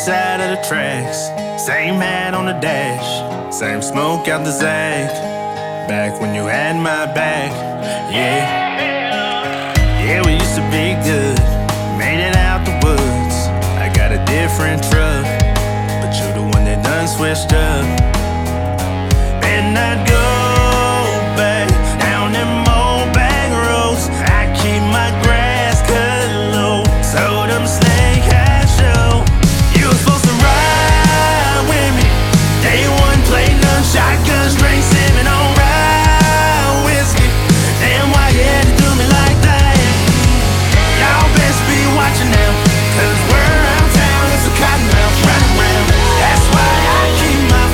side of the tracks, same hat on the dash, same smoke out the Zag. Back when you had my back, yeah. Yeah, we used to be good, made it out the woods. I got a different truck, but you're the one that done switched up. And I'd go back down them old back roads. I keep my grass cut low, so them snake eyes show. You were supposed to ride with me, day one, play none, shotguns, drink, sipping on rye whiskey. Damn, why you had to do me like that? Y'all best be watching now, 'cause we're around town, it's a cotton mouth running round. That's why I keep my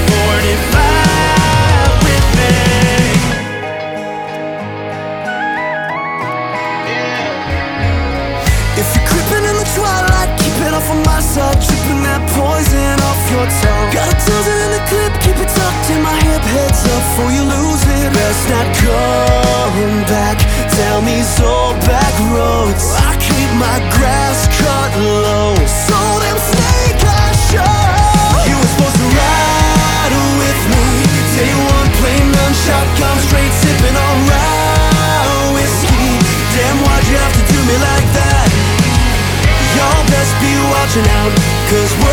45 with me. If you're creeping in the twilight, keep it off on my side, dripping that poison off your tongue. Got a dozen in the clip, keep it tucked in my hip. Heads up before you lose it. Best not come back down these old back roads. I keep my grass cut low, so them snake eyes show. You were supposed to ride with me, day one, plain none, shotgun, straight, sipping on rye whiskey. Damn, why'd you have to do me like that? Y'all best be watching out, 'cause we're